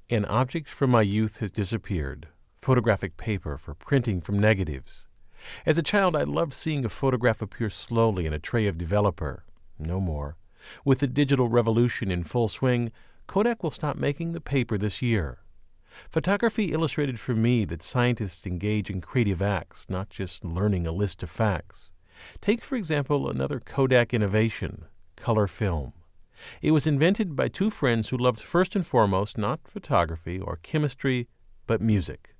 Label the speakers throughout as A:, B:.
A: An object from my youth has disappeared. Photographic paper for printing from negatives. As a child, I loved seeing a photograph appear slowly in a tray of developer. No more. With the digital revolution in full swing, Kodak will stop making the paper this year. Photography illustrated for me that scientists engage in creative acts, not just learning a list of facts. Take, for example, another Kodak innovation, color film. It was invented by two friends who loved first and foremost not photography or chemistry, but music.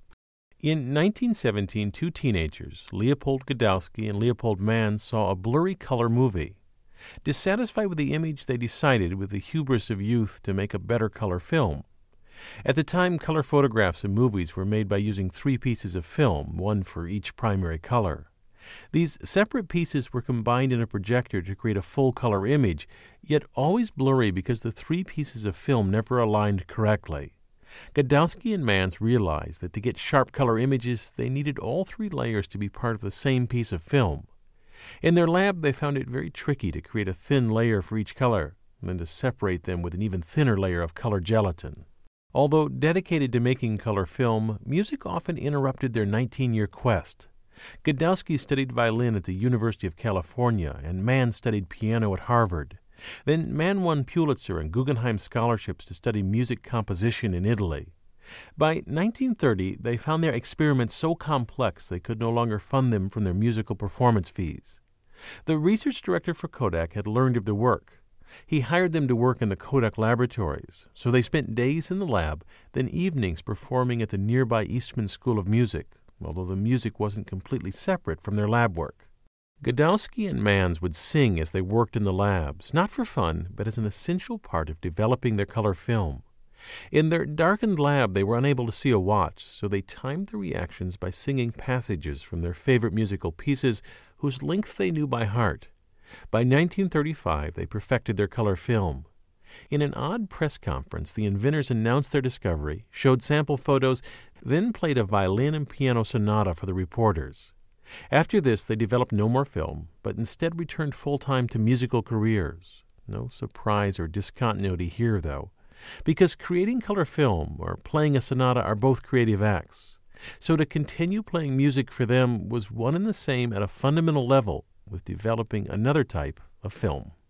A: In 1917, two teenagers, Leopold Godowsky and Leopold Mann, saw a blurry color movie. Dissatisfied with the image, they decided, with the hubris of youth, to make a better color film. At the time, color photographs and movies were made by using 3 pieces of film, one for each primary color. These separate pieces were combined in a projector to create a full-color image, yet always blurry because the 3 pieces of film never aligned correctly. Godowsky and Mann realized that to get sharp color images, they needed all 3 layers to be part of the same piece of film. In their lab, they found it very tricky to create a thin layer for each color, and then to separate them with an even thinner layer of color gelatin. Although dedicated to making color film, music often interrupted their 19-year quest. Godowsky studied violin at the University of California, and Mann studied piano at Harvard. Then Mann won Pulitzer and Guggenheim scholarships to study music composition in Italy. By 1930, they found their experiments so complex they could no longer fund them from their musical performance fees. The research director for Kodak had learned of their work. He hired them to work in the Kodak laboratories, so they spent days in the lab, then evenings performing at the nearby Eastman School of Music, although the music wasn't completely separate from their lab work. Godowsky and Mann would sing as they worked in the labs, not for fun, but as an essential part of developing their color film. In their darkened lab, they were unable to see a watch, so they timed the reactions by singing passages from their favorite musical pieces whose length they knew by heart. By 1935, they perfected their color film. In an odd press conference, the inventors announced their discovery, showed sample photos, then played a violin and piano sonata for the reporters. After this, they developed no more film, but instead returned full-time to musical careers. No surprise or discontinuity here, though, because creating color film or playing a sonata are both creative acts. So to continue playing music for them was one and the same at a fundamental level with developing another type of film.